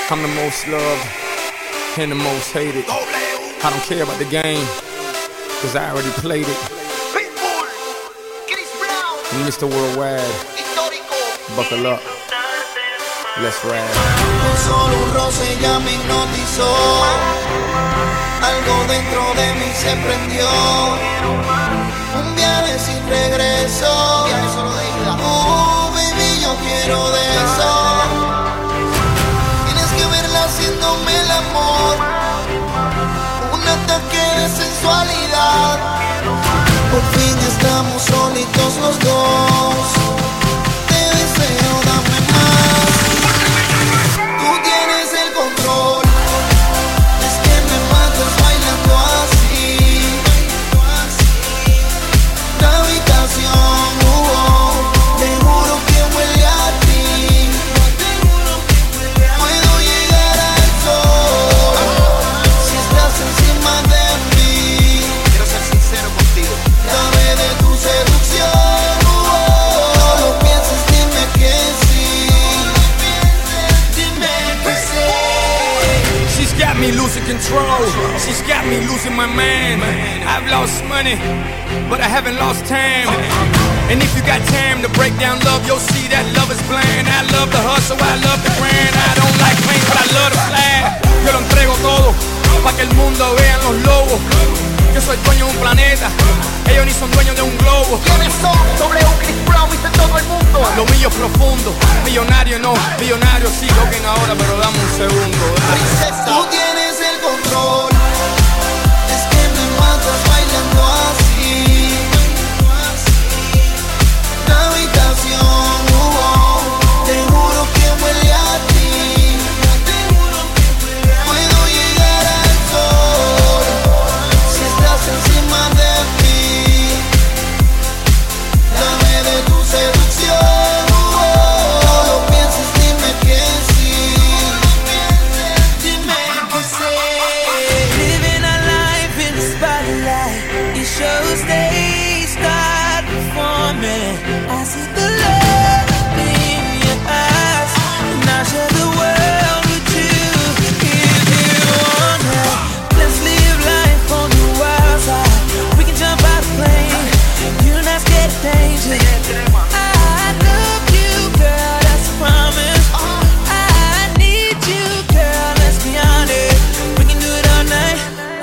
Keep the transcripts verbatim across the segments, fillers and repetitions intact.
I'm the most loved and the most hated. I don't care about the game, cause I already played it. Mister Worldwide, buckle up, let's ride. Con solo un roce ya me hipnotizó, algo dentro de mí se prendió. Un viaje sin regreso, un viaje solo de ida. Oh, baby, yo quiero de eso. Tienes que verla haciéndome el amor, un ataque de sensualidad. Por fin estamos solitos los dos. Te deseo, dame más. Tú tienes el control. Es que me matas bailando así. La habitación, uh, te juro que huele a ti. Puedo llegar al sol si estás encima de mí. Quiero ser sincero contigo. Dame de tu seducción, uh, no lo pienses, dime que sí. Dime que sí. She's got me losing control, she's got me losing my man. I've lost money, but I haven't lost time. And if you got time to break down love, you'll see that love is blind. I love the hustle, I love the grind. I don't like pain, but I love the fly. Yo lo entrego todo, pa' que el mundo vean los lobos. Yo soy dueño de un planeta, ellos ni son dueños de un globo. ¿Quiénes son? W Chris Brown, viste todo el mundo. Lo mío es profundo, millonario no, millonario sí, toquen ahora, pero dame un segundo. Princesa, tú tienes el control. Es que me matas bailando así. La habitación, uh, te juro que huele a ti. Puedo llegar al sol si estás encima de mí. Dame de tu seducción, uh, no lo pienses, dime que sí. Dime que sí. Living our life in the spotlight, it shows they start performing. I see the love in your eyes, and I share the world with you. If you want it, let's live life on the wild side. We can jump out of plane, you're not scared of danger. I love you, girl, that's a promise. I need you, girl, let's be honest. We can do it all night.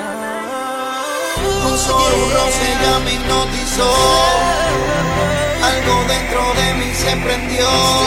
Con solo un roce ya me hipnotizó, algo dentro de mí se prendió.